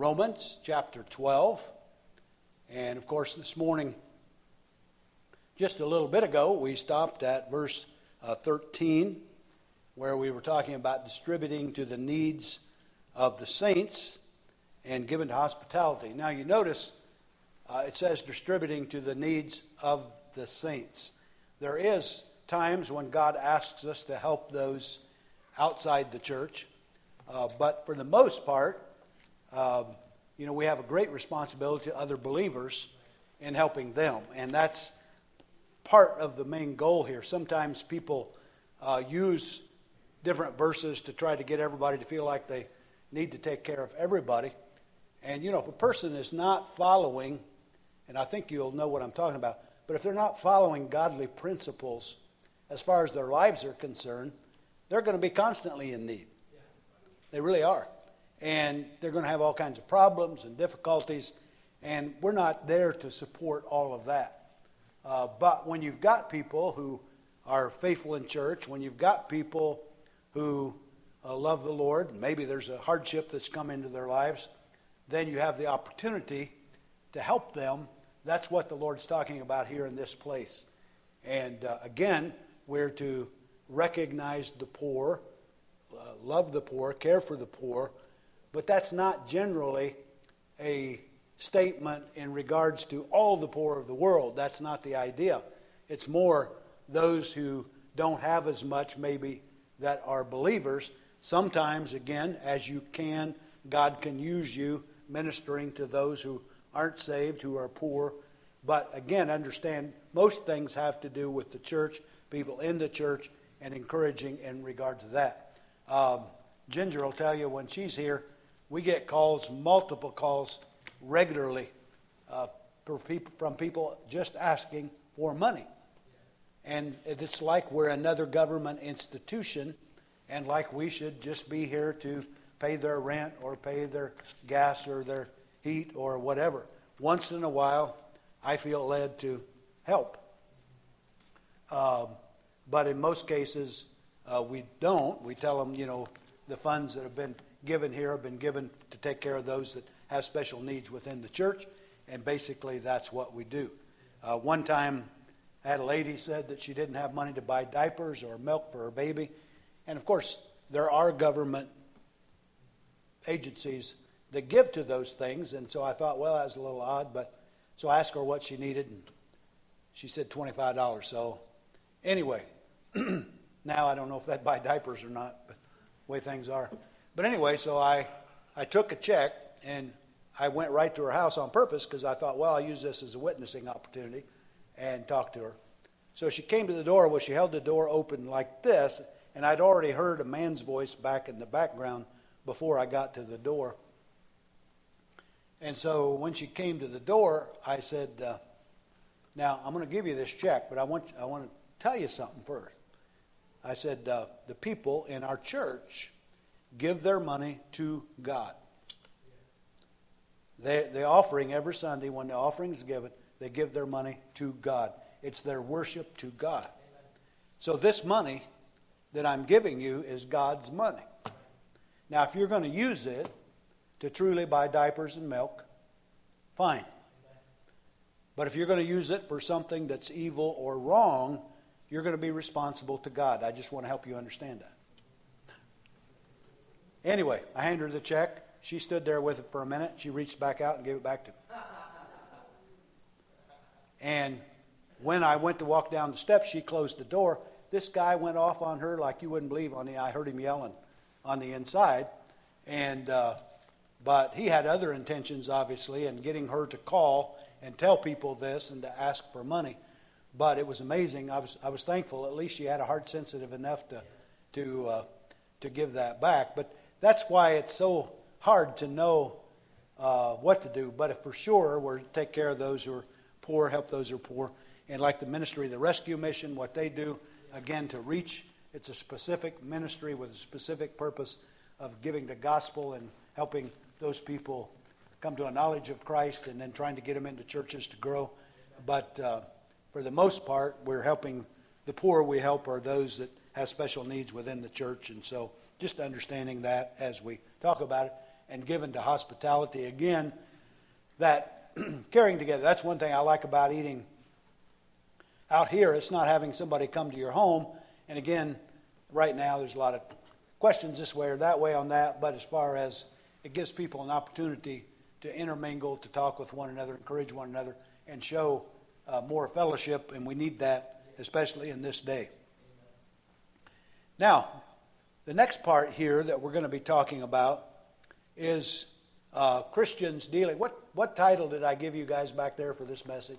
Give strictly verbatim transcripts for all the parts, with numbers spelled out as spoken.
Romans chapter twelve. And of course this morning, just a little bit ago, we stopped at verse uh, thirteen, where we were talking about distributing to the needs of the saints and given to hospitality. Now you notice uh, it says distributing to the needs of the saints. There is times when God asks us to help those outside the church, uh, but for the most part, uh, you know, we have a great responsibility to other believers in helping them, and that's part of the main goal here. Sometimes people uh, use different verses to try to get everybody to feel like they need to take care of everybody. And, you know, if a person is not following, and I think you'll know what I'm talking about, but if they're not following godly principles as far as their lives are concerned, they're going to be constantly in need. They really are. And they're going to have all kinds of problems and difficulties, and we're not there to support all of that. Uh, but when you've got people who are faithful in church, when you've got people who uh, love the Lord, and maybe there's a hardship that's come into their lives, then you have the opportunity to help them. That's what the Lord's talking about here in this place. And uh, again, we're to recognize the poor, uh, love the poor, care for the poor, but that's not generally a statement in regards to all the poor of the world. That's not the idea. It's more those who don't have as much maybe that are believers. Sometimes, again, as you can, God can use you ministering to those who aren't saved, who are poor. But again, understand, most things have to do with the church, people in the church, and encouraging in regard to that. Um, Ginger will tell you when she's here, we get calls, multiple calls, regularly uh, for people, from people just asking for money. And it's like we're another government institution, and like we should just be here to pay their rent or pay their gas or their heat or whatever. Once in a while, I feel led to help. Um, but in most cases, uh, we don't. We tell them, you know, the funds that have been given here have been given to take care of those that have special needs within the church, and basically that's what we do. Uh, one time, I had a lady said that she didn't have money to buy diapers or milk for her baby, and of course, there are government agencies that give to those things, and so I thought, well, that was a little odd, but so I asked her what she needed, and she said twenty-five dollars. So anyway, now I don't know if that'd buy diapers or not, but the way things are. But anyway, so I, I took a check, and I went right to her house on purpose because I thought, well, I'll use this as a witnessing opportunity and talk to her. So she came to the door. Well, she held the door open like this, and I'd already heard a man's voice back in the background before I got to the door. And so when she came to the door, I said, uh, now, I'm going to give you this check, but I want I want to tell you something first. I said, uh, the people in our church give their money to God. They, the offering every Sunday, when the offering is given, they give their money to God. It's their worship to God. So this money that I'm giving you is God's money. Now, if you're going to use it to truly buy diapers and milk, fine. But if you're going to use it for something that's evil or wrong, you're going to be responsible to God. I just want to help you understand that. Anyway, I handed her the check. She stood there with it for a minute. She reached back out and gave it back to me. And when I went to walk down the steps, she closed the door. This guy went off on her like you wouldn't believe. On the, I heard him yelling on the inside. And uh, but he had other intentions, obviously, in getting her to call and tell people this and to ask for money. But it was amazing. I was I was thankful. At least she had a heart sensitive enough to to uh, to give that back. But that's why it's so hard to know uh, what to do. But if for sure we're to take care of those who are poor, help those who are poor. And like the ministry, the rescue mission, what they do, again, to reach, it's a specific ministry with a specific purpose of giving the gospel and helping those people come to a knowledge of Christ and then trying to get them into churches to grow. But uh, for the most part, we're helping the poor we help are those that have special needs within the church. And so just understanding that as we talk about it. and given to hospitality. Again, that caring together, that's one thing I like about eating out here. It's not having somebody come to your home. And again, right now there's a lot of questions this way or that way on that, but as far as it gives people an opportunity to intermingle, to talk with one another, encourage one another, and show uh, more fellowship, and we need that, especially in this day. Now, the next part here that we're going to be talking about is uh, Christians dealing. What what title did I give you guys back there for this message?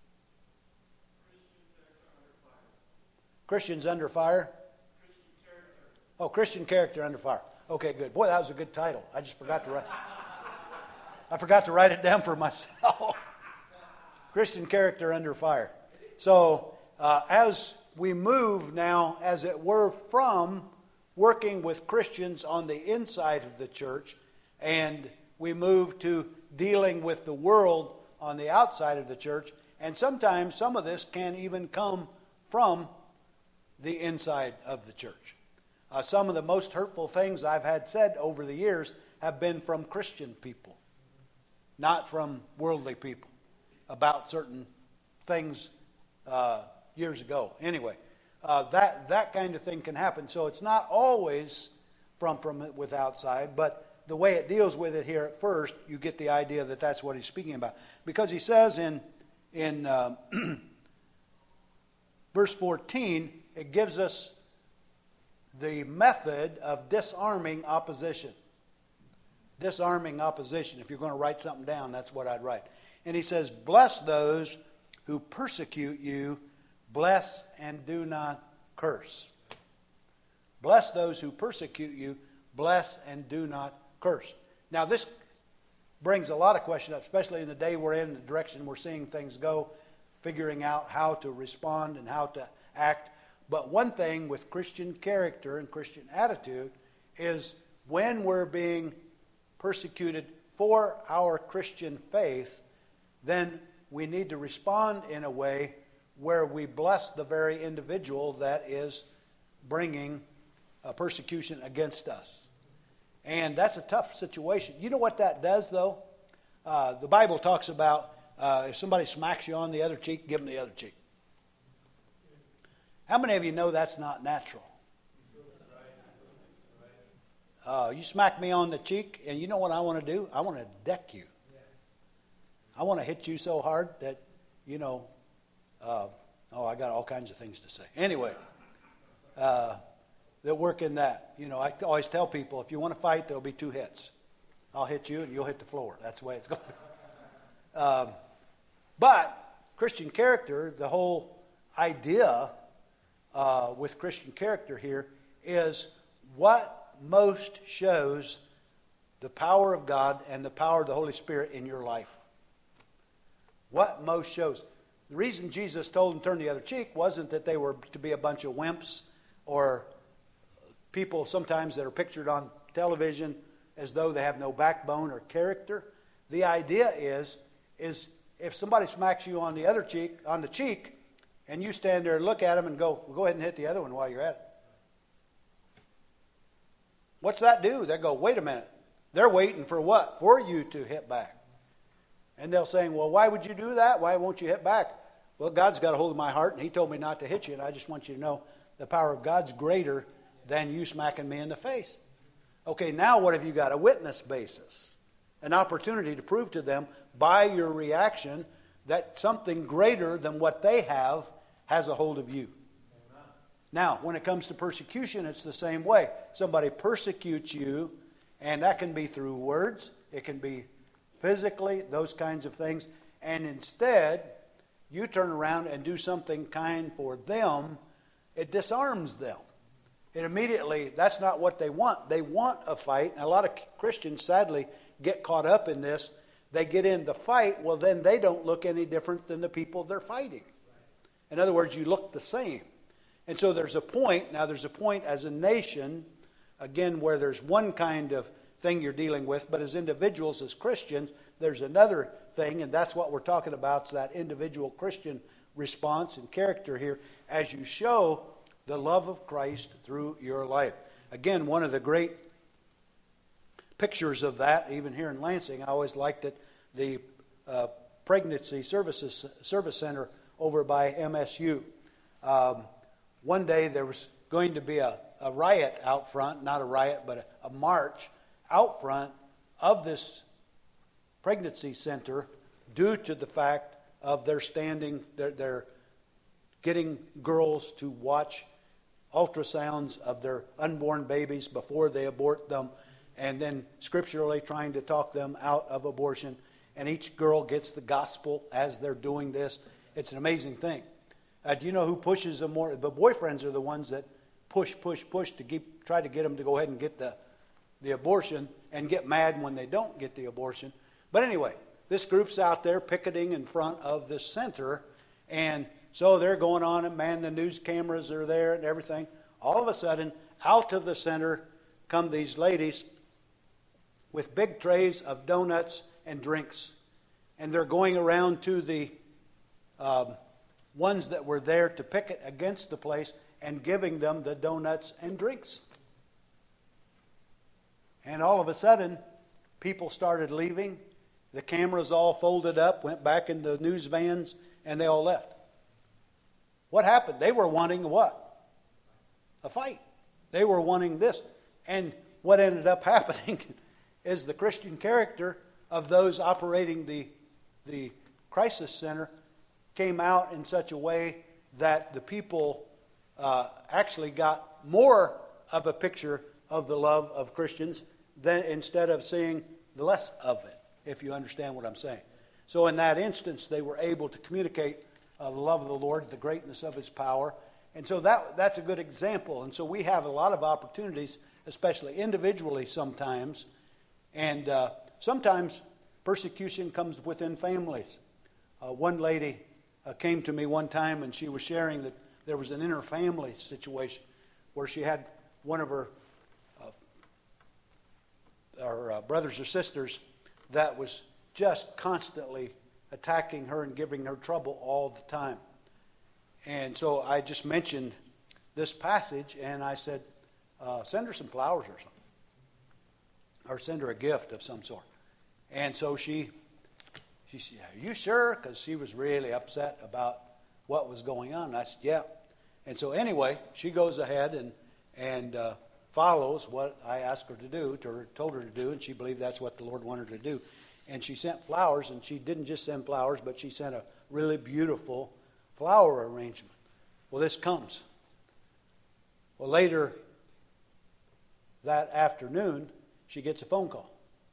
Christians under fire. Oh, Christian character under fire. Okay, good. Boy, that was a good title. I just forgot to write. I forgot to write it down for myself. Christian character under fire. So, uh, as we move now, as it were, from working with Christians on the inside of the church, and we move to dealing with the world on the outside of the church, and sometimes some of this can even come from the inside of the church. Uh, some of the most hurtful things I've had said over the years have been from Christian people, not from worldly people, about certain things uh, years ago. Anyway, uh, that that kind of thing can happen. So it's not always from from it with outside, but the way it deals with it here at first, you get the idea that that's what he's speaking about, because he says in in uh, verse fourteen, it gives us the method of disarming opposition. Disarming opposition. If you're going to write something down, that's what I'd write. And he says, bless those who persecute you, bless and do not curse. Bless those who persecute you, bless and do not curse. Now this brings a lot of questions up, especially in the day we're in, the direction we're seeing things go, figuring out how to respond and how to act. But one thing with Christian character and Christian attitude is when we're being persecuted for our Christian faith, then we need to respond in a way where we bless the very individual that is bringing a persecution against us. And that's a tough situation. You know what that does, though? Uh, the Bible talks about uh, if somebody smacks you on the other cheek, give them the other cheek. How many of you know that's not natural? Uh, you smack me on the cheek, and you know what I want to do? I want to deck you. I want to hit you so hard that, you know, uh, oh, I got all kinds of things to say. Anyway, uh, that work in that. You know, I always tell people, if you want to fight, there'll be two hits. I'll hit you, and you'll hit the floor. That's the way it's going to be. Um, but Christian character, the whole idea uh, with Christian character here is what most shows the power of God and the power of the Holy Spirit in your life. What most shows. The reason Jesus told them to turn the other cheek wasn't that they were to be a bunch of wimps or people sometimes that are pictured on television as though they have no backbone or character. The idea is, is if somebody smacks you on the other cheek, on the cheek, and you stand there and look at them and go, well, go ahead and hit the other one while you're at it. What's that do? They go, wait a minute. They're waiting for what? For you to hit back. And they'll say, well, why would you do that? Why won't you hit back? Well, God's got a hold of my heart, and He told me not to hit you, and I just want you to know the power of God's greater than you smacking me in the face. Okay, now what have you got? A witness basis. An opportunity to prove to them by your reaction that something greater than what they have has a hold of you. Amen. Now, when it comes to persecution, it's the same way. Somebody persecutes you, and that can be through words. It can be physically, those kinds of things. And instead, you turn around and do something kind for them, it disarms them. It immediately, that's not what they want. They want a fight. And a lot of Christians, sadly, get caught up in this. They get in the fight, well, then they don't look any different than the people they're fighting. In other words, you look the same. And so there's a point, now there's a point as a nation, again, where there's one kind of thing you're dealing with, but as individuals, as Christians, there's another thing, and that's what we're talking about, is that individual Christian response and character here as you show the love of Christ through your life. Again, one of the great pictures of that, even here in Lansing. I always liked it. The uh, Pregnancy Services Service Center over by M S U. Um, one day there was going to be a, a riot out front, not a riot, but a, a march out front of this pregnancy center due to the fact of their standing, their, their getting girls to watch ultrasounds of their unborn babies before they abort them, and then scripturally trying to talk them out of abortion. And each girl gets the gospel as they're doing this. It's an amazing thing. Uh, do you know who pushes them more? The boyfriends are the ones that push, push, push to keep, try to get them to go ahead and get the, the abortion and get mad when they don't get the abortion. But anyway, this group's out there picketing in front of this center, and so they're going on, and man, the news cameras are there and everything. All of a sudden, out of the center come these ladies with big trays of donuts and drinks. And they're going around to the um, ones that were there to picket against the place and giving them the donuts and drinks. And all of a sudden, people started leaving. The cameras all folded up, went back in the news vans, and they all left. What happened? They were wanting what? A fight. They were wanting this. And what ended up happening is the Christian character of those operating the, the crisis center came out in such a way that the people uh, actually got more of a picture of the love of Christians than instead of seeing the less of it, if you understand what I'm saying. So in that instance, they were able to communicate uh, the love of the Lord, the greatness of His power. And so that that's a good example. And so we have a lot of opportunities, especially individually sometimes. And uh, sometimes persecution comes within families. Uh, one lady uh, came to me one time, and she was sharing that there was an inter-family situation where she had one of her, uh, her uh, brothers or sisters that was just constantly attacking her and giving her trouble all the time. And so I just mentioned this passage, and I said, uh, send her some flowers or something. Or send her a gift of some sort. And so she, she said, are you sure? Because she was really upset about what was going on. And I said, yeah. And so anyway, she goes ahead and, and uh, follows what I asked her to do, to her, told her to do, and she believed that's what the Lord wanted her to do. And she sent flowers, and she didn't just send flowers, but she sent a really beautiful flower arrangement. Well, this comes. Well, later that afternoon, she gets a phone call.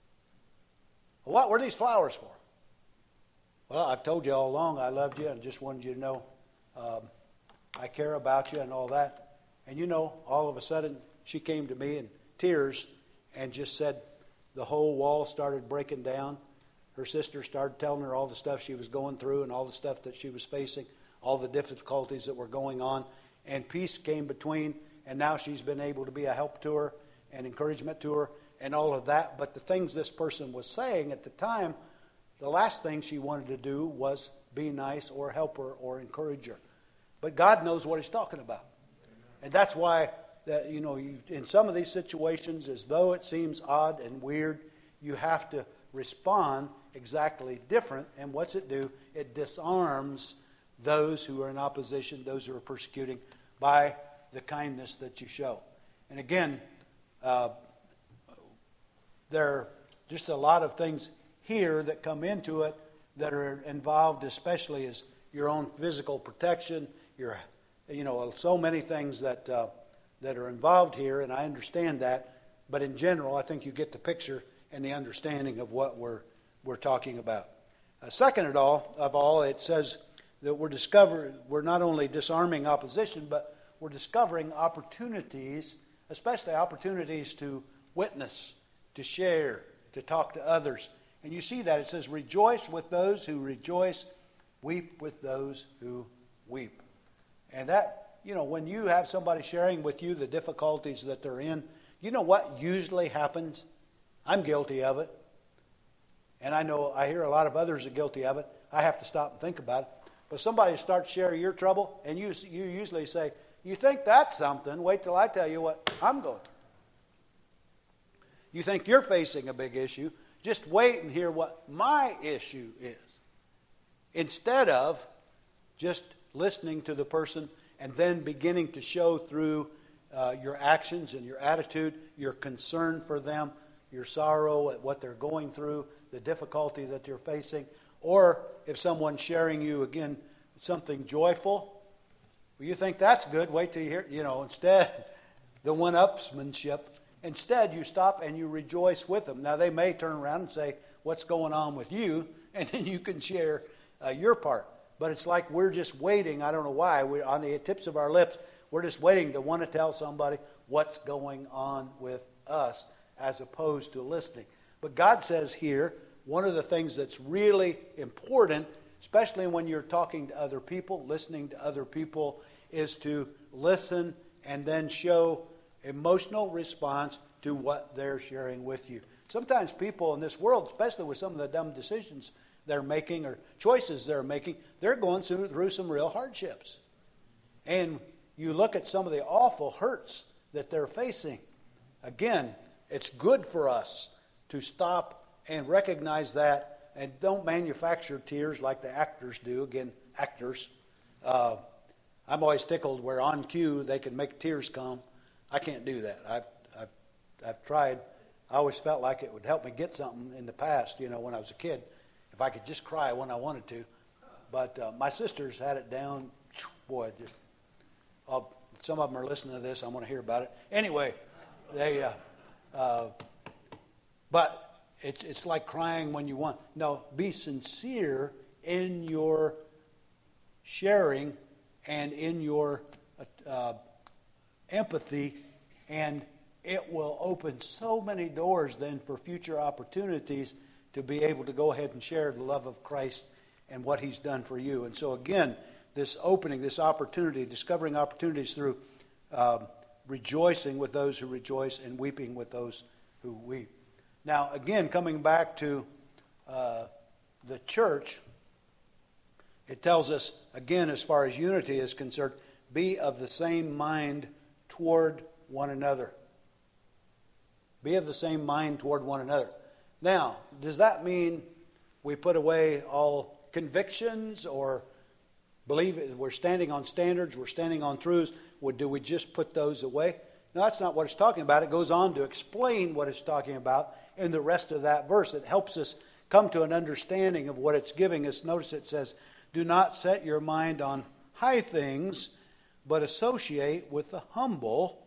Well, what were these flowers for? Well, I've told you all along I loved you and just wanted you to know um, I care about you and all that. And you know, all of a sudden, she came to me in tears and just said the whole wall started breaking down. Her sister started telling her all the stuff she was going through and all the stuff that she was facing, all the difficulties that were going on. And peace came between, and now she's been able to be a help to her and encouragement to her and all of that. But the things this person was saying at the time, the last thing she wanted to do was be nice or help her or encourage her. But God knows what He's talking about. And that's why, that you know, you, in some of these situations, as though it seems odd and weird, you have to respond exactly different. And what's it do? It disarms those who are in opposition, those who are persecuting, by the kindness that you show. And again, uh, there are just a lot of things here that come into it that are involved, especially as your own physical protection, your, you know, so many things that uh, that are involved here, and I understand that. But in general, I think you get the picture and the understanding of what we're we're talking about. Uh, second of all, of all, it says that we're discovering we're not only disarming opposition, but we're discovering opportunities, especially opportunities to witness, to share, to talk to others. And you see that. It says, rejoice with those who rejoice, weep with those who weep. And that, you know, when you have somebody sharing with you the difficulties that they're in, you know what usually happens? I'm guilty of it. And I know I hear a lot of others are guilty of it. I have to stop and think about it. But somebody starts sharing your trouble, and you you usually say, you think that's something? Wait till I tell you what I'm going through. You think you're facing a big issue. Just wait and hear what my issue is. Instead of just listening to the person and then beginning to show through uh, your actions and your attitude, your concern for them, your sorrow at what they're going through, the difficulty that you're facing. Or if someone's sharing you, again, something joyful, well, you think that's good, wait till you hear, you know, instead, the one-upsmanship, instead you stop and you rejoice with them. Now, they may turn around and say, what's going on with you? And then you can share uh, your part. But it's like we're just waiting, I don't know why, we're on the tips of our lips, we're just waiting to want to tell somebody what's going on with us as opposed to listening. But God says here, one of the things that's really important, especially when you're talking to other people, listening to other people, is to listen and then show emotional response to what they're sharing with you. Sometimes people in this world, especially with some of the dumb decisions they're making or choices they're making, they're going through, through some real hardships. And you look at some of the awful hurts that they're facing. Again, it's good for us to stop and recognize that and don't manufacture tears like the actors do. Again, actors. Uh, I'm always tickled where on cue they can make tears come. I can't do that. I've, I've, I've tried. I always felt like it would help me get something in the past, you know, when I was a kid. If I could just cry when I wanted to. But uh, my sisters had it down. Boy, just I'll, some of them are listening to this. I want to hear about it. Anyway, they. Uh, uh, but it's it's like crying when you want. No, be sincere in your sharing and in your uh, empathy, and it will open so many doors then for future opportunities to be able to go ahead and share the love of Christ and what He's done for you. And so again, this opening, this opportunity, discovering opportunities through um, rejoicing with those who rejoice and weeping with those who weep. Now, again, coming back to uh, the church, it tells us, again, as far as unity is concerned, be of the same mind toward one another. Be of the same mind toward one another. Now, does that mean we put away all convictions or believe we're standing on standards, we're standing on truths? Or do we just put those away? No, that's not what it's talking about. It goes on to explain what it's talking about in the rest of that verse. It helps us come to an understanding of what it's giving us. Notice it says, do not set your mind on high things, but associate with the humble.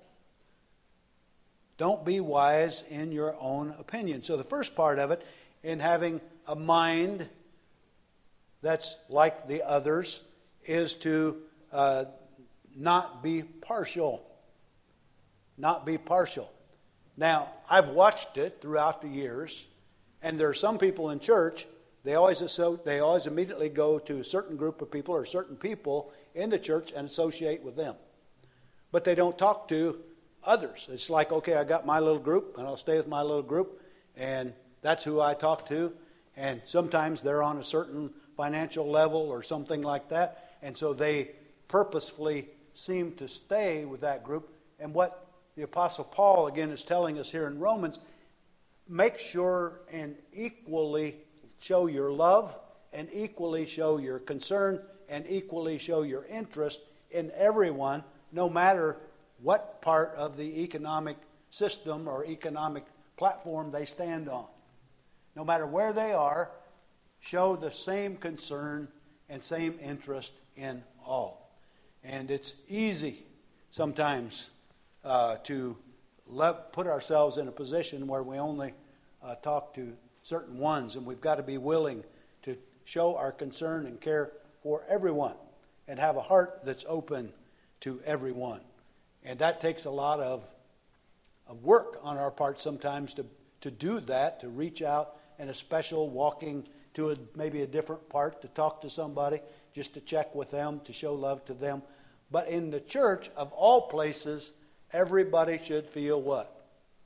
Don't be wise in your own opinion. So the first part of it, in having a mind that's like the others, is to uh, not be partial. Not be partial. Now, I've watched it throughout the years, and there are some people in church, they always asso- they always immediately go to a certain group of people or certain people in the church and associate with them. But they don't talk to others. It's like, okay, I got my little group, and I'll stay with my little group, and that's who I talk to. And sometimes they're on a certain financial level or something like that, and so they purposefully seem to stay with that group. And what the Apostle Paul, again, is telling us here in Romans, make sure and equally show your love, and equally show your concern, and equally show your interest in everyone, no matter what part of the economic system or economic platform they stand on. No matter where they are, show the same concern and same interest in all. And it's easy sometimes uh, to let, put ourselves in a position where we only uh, talk to certain ones, and we've got to be willing to show our concern and care for everyone and have a heart that's open to everyone. And that takes a lot of, of work on our part sometimes to, to do that, to reach out in a special walking to a, maybe a different part to talk to somebody, just to check with them, to show love to them. But in the church, of all places, everybody should feel what?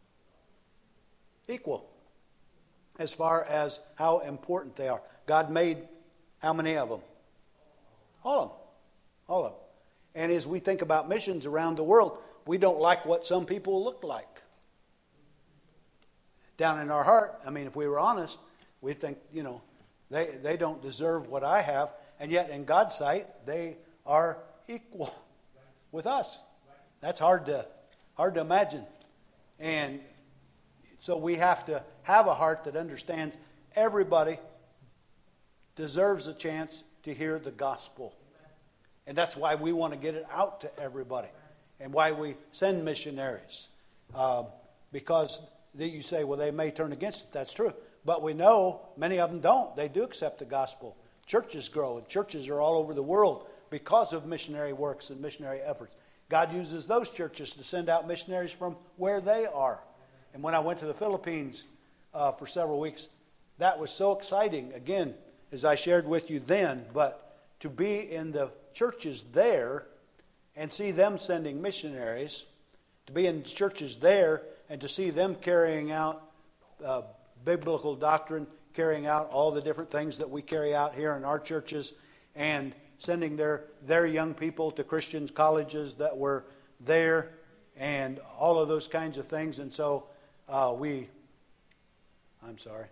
Equal. As far as how important they are. God made how many of them? All of them. All of them. And as we think about missions around the world, we don't like what some people look like. down in our heart, I mean, if we were honest, we'd think, you know, they, they don't deserve what I have. And yet in God's sight, they are equal with us. That's hard to hard to imagine. And so we have to have a heart that understands everybody deserves a chance to hear the gospel. And that's why we want to get it out to everybody. And why we send missionaries. Uh, because you say, well, they may turn against it. That's true. But we know many of them don't. They do accept the gospel. Churches grow, and churches are all over the world because of missionary works and missionary efforts. God uses those churches to send out missionaries from where they are. And when I went to the Philippines uh, for several weeks, that was so exciting. Again, as I shared with you then, but to be in the churches there and see them sending missionaries, to be in churches there and to see them carrying out uh, biblical doctrine, carrying out all the different things that we carry out here in our churches, and sending their, their young people to Christian colleges that were there, and all of those kinds of things. And so uh, we, I'm sorry.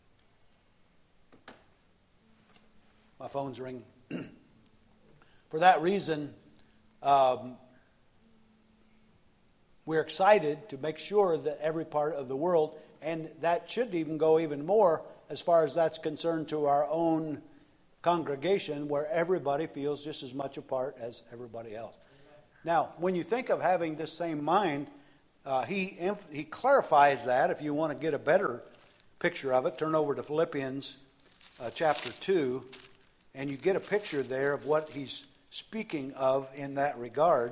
My phone's ringing. For that reason, um, we're excited to make sure that every part of the world, and that should even go even more as far as that's concerned to our own congregation, where everybody feels just as much a part as everybody else. Now, when you think of having this same mind, uh, he he clarifies that. If you want to get a better picture of it, turn over to Philippians uh, chapter two, and you get a picture there of what he's speaking of in that regard.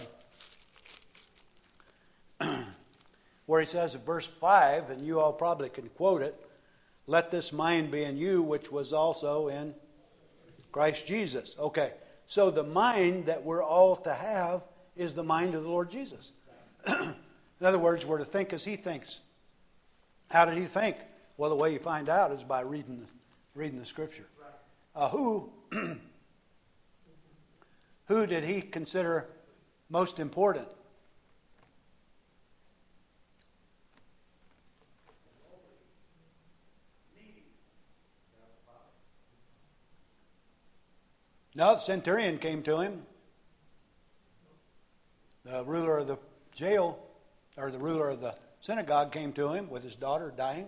Where he says in verse five, and you all probably can quote it, "Let this mind be in you, which was also in Christ Jesus." Okay, so the mind that we're all to have is the mind of the Lord Jesus. In other words, we're to think as he thinks. How did he think? Well, the way you find out is by reading the, reading the Scripture. Uh, who, who did he consider most important? No, the centurion came to him. The ruler of the jail, or the ruler of the synagogue came to him with his daughter dying.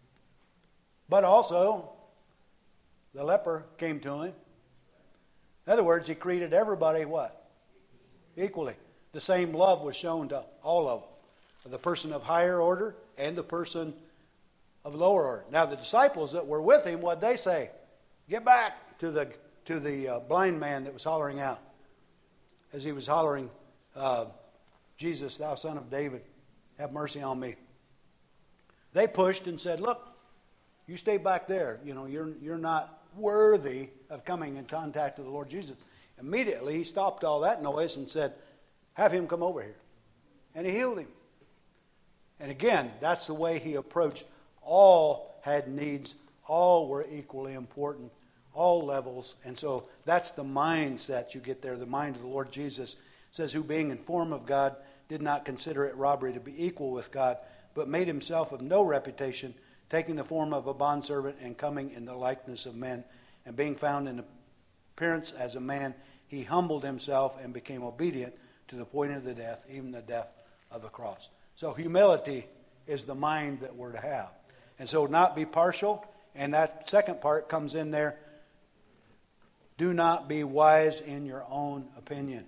But also, the leper came to him. In other words, he treated everybody what? Equally. The same love was shown to all of them. The person of higher order and the person of lower order. Now, the disciples that were with him, what'd they say? Get back to the to the uh, blind man that was hollering out. As he was hollering, uh, Jesus, thou son of David, have mercy on me. They pushed and said, look, you stay back there. You know, you're, you're not worthy of coming in contact with the Lord Jesus. Immediately, he stopped all that noise and said, have him come over here. And he healed him. And again, that's the way he approached. All had needs. All were equally important. All levels. And so that's the mindset you get there. The mind of the Lord Jesus. It says, who being in form of God, did not consider it robbery to be equal with God, but made himself of no reputation, taking the form of a bondservant and coming in the likeness of men. And being found in appearance as a man, he humbled himself and became obedient to the point of the death, even the death of the cross. So humility is the mind that we're to have. And so not be partial. And that second part comes in there. Do not be wise in your own opinion.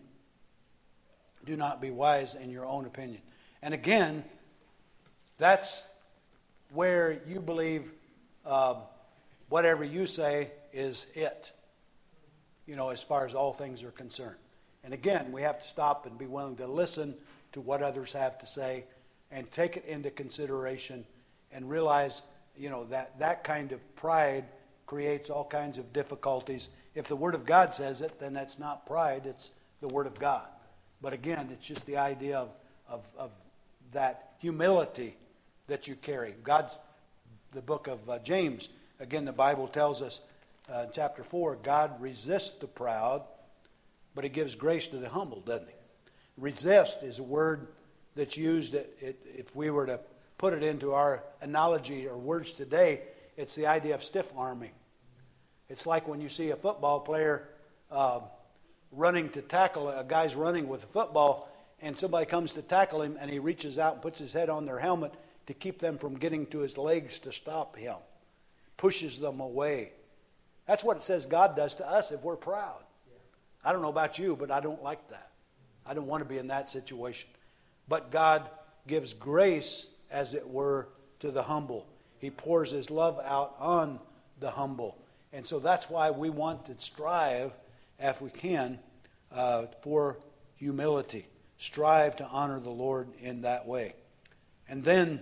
Do not be wise in your own opinion. And again, that's where you believe uh, whatever you say is it. You know, as far as all things are concerned. And again, we have to stop and be willing to listen to what others have to say and take it into consideration and realize, you know, that that kind of pride creates all kinds of difficulties. If the Word of God says it, then that's not pride, it's the Word of God. But again, it's just the idea of, of, of that humility that you carry. God's, the book of uh, James, again, the Bible tells us, uh, in chapter four, God resists the proud, but he gives grace to the humble, doesn't he? Resist is a word that's used, that it, if we were to put it into our analogy or words today, it's the idea of stiff arming. It's like when you see a football player uh, running to tackle, a guy's running with a football, and somebody comes to tackle him, and he reaches out and puts his head on their helmet to keep them from getting to his legs to stop him. Pushes them away. That's what it says God does to us if we're proud. I don't know about you, but I don't like that. I don't want to be in that situation. But God gives grace, as it were, to the humble. He pours his love out on the humble. And so that's why we want to strive, if we can, uh, for humility. Strive to honor the Lord in that way. And then,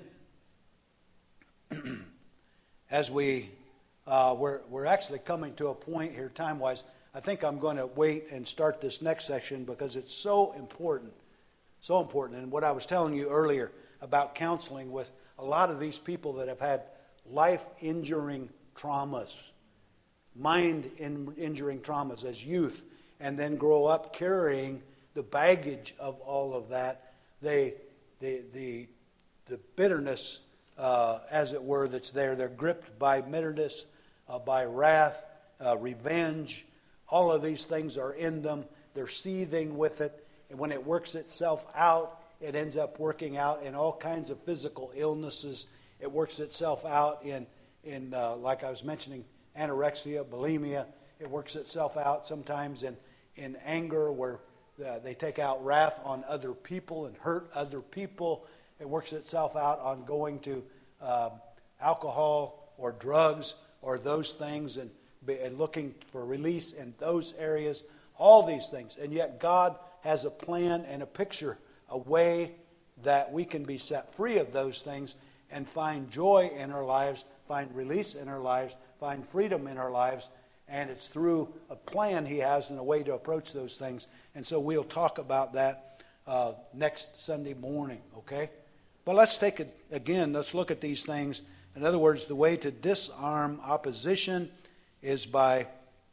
as we, uh, we're, we're actually coming to a point here time-wise, I think I'm going to wait and start this next section because it's so important. So important. And what I was telling you earlier about counseling with a lot of these people that have had life-injuring traumas, mind-injuring traumas as youth, and then grow up carrying the baggage of all of that, they, the, the, the bitterness, uh, as it were, that's there. They're gripped by bitterness, uh, by wrath, uh, revenge. All of these things are in them. They're seething with it. And when it works itself out, it ends up working out in all kinds of physical illnesses. It works itself out in, in uh, like I was mentioning, anorexia, bulimia. It works itself out sometimes in, in anger, where uh, they take out wrath on other people and hurt other people. It works itself out on going to uh, alcohol or drugs or those things and, be, and looking for release in those areas. All these things. And yet God has a plan and a picture, a way that we can be set free of those things and find joy in our lives, find release in our lives, find freedom in our lives. And it's through a plan he has and a way to approach those things. And so we'll talk about that uh, next Sunday morning, okay? But let's take it again. Let's look at these things. In other words, the way to disarm opposition is by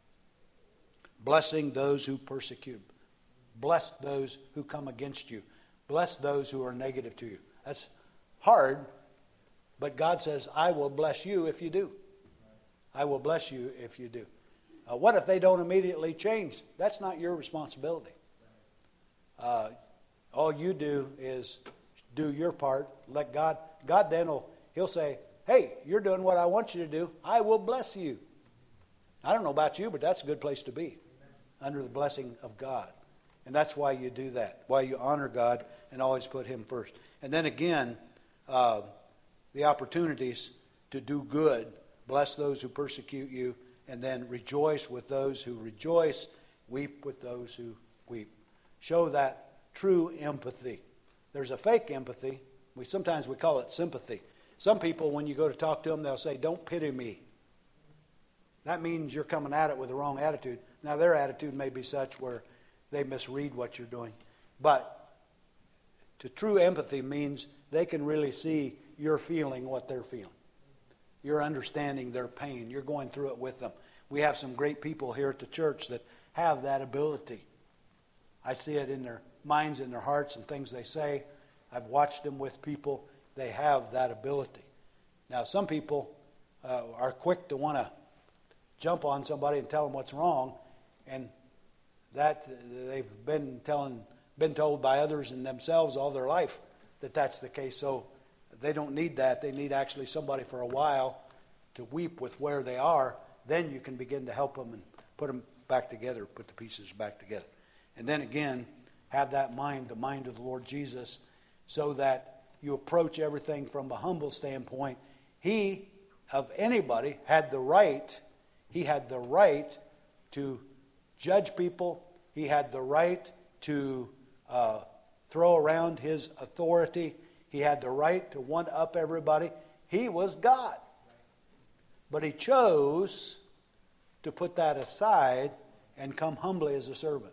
blessing those who persecute. Bless those who come against you. Bless those who are negative to you. That's hard, but God says, I will bless you if you do. I will bless you if you do. Uh, what if they don't immediately change? That's not your responsibility. Uh, all you do is do your part. Let God, God then will, he'll say, hey, you're doing what I want you to do. I will bless you. I don't know about you, but that's a good place to be, under the blessing of God. And that's why you do that, why you honor God and always put him first. And then again, uh, the opportunities to do good. Bless those who persecute you, and then rejoice with those who rejoice. Weep with those who weep. Show that true empathy. There's a fake empathy. We sometimes we call it sympathy. Some people, when you go to talk to them, they'll say, don't pity me. That means you're coming at it with the wrong attitude. Now, their attitude may be such where they misread what you're doing. But to true empathy means they can really see you're feeling what they're feeling. You're understanding their pain. You're going through it with them. We have some great people here at the church that have that ability. I see it in their minds, in their hearts, and things they say. I've watched them with people. They have that ability. Now, some people uh, are quick to want to jump on somebody and tell them what's wrong, and that they've been telling, been told by others and themselves all their life that that's the case. So they don't need that. They need actually somebody for a while to weep with where they are. Then you can begin to help them and put them back together, put the pieces back together. And then again, have that mind, the mind of the Lord Jesus, so that you approach everything from a humble standpoint. He, of anybody, had the right, he had the right to judge people. He had the right to uh, throw around his authority. He had the right to one-up everybody. He was God. But he chose to put that aside and come humbly as a servant.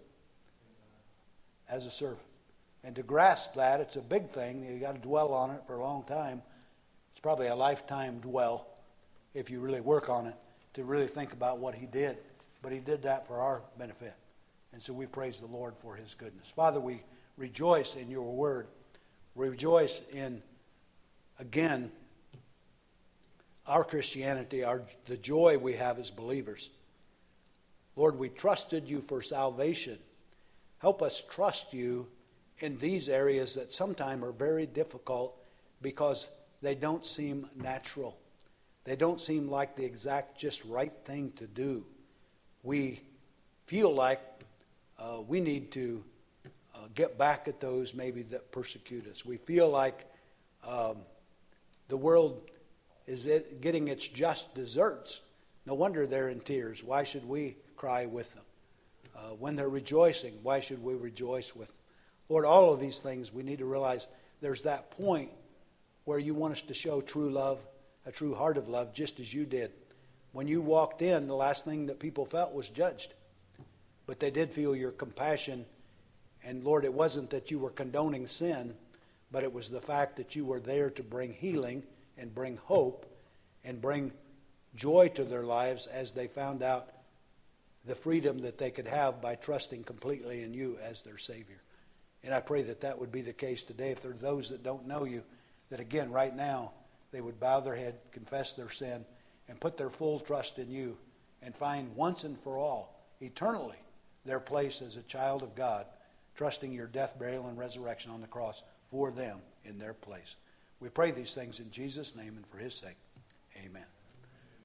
As a servant. And to grasp that, it's a big thing. You've got to dwell on it for a long time. It's probably a lifetime dwell, if you really work on it, to really think about what he did. But he did that for our benefit. And so we praise the Lord for his goodness. Father, we rejoice in your word. We rejoice in again, our Christianity, our, the joy we have as believers. Lord, we trusted you for salvation. Help us trust you in these areas that sometimes are very difficult because they don't seem natural. They don't seem like the exact just right thing to do. We feel like uh, we need to uh, get back at those maybe that persecute us. We feel like um, the world is it getting its just deserts. No wonder they're in tears. Why should we cry with them? Uh, when they're rejoicing, why should we rejoice with them? Lord, all of these things we need to realize there's that point where you want us to show true love, a true heart of love, just as you did. When you walked in, the last thing that people felt was judged. But they did feel your compassion. And Lord, it wasn't that you were condoning sin, but it was the fact that you were there to bring healing and bring hope and bring joy to their lives as they found out the freedom that they could have by trusting completely in you as their Savior. And I pray that that would be the case today. If there are those that don't know you, that again, right now, they would bow their head, confess their sin, and put their full trust in you and find once and for all, eternally, their place as a child of God, trusting your death, burial, and resurrection on the cross for them in their place. We pray these things in Jesus' name and for his sake. Amen.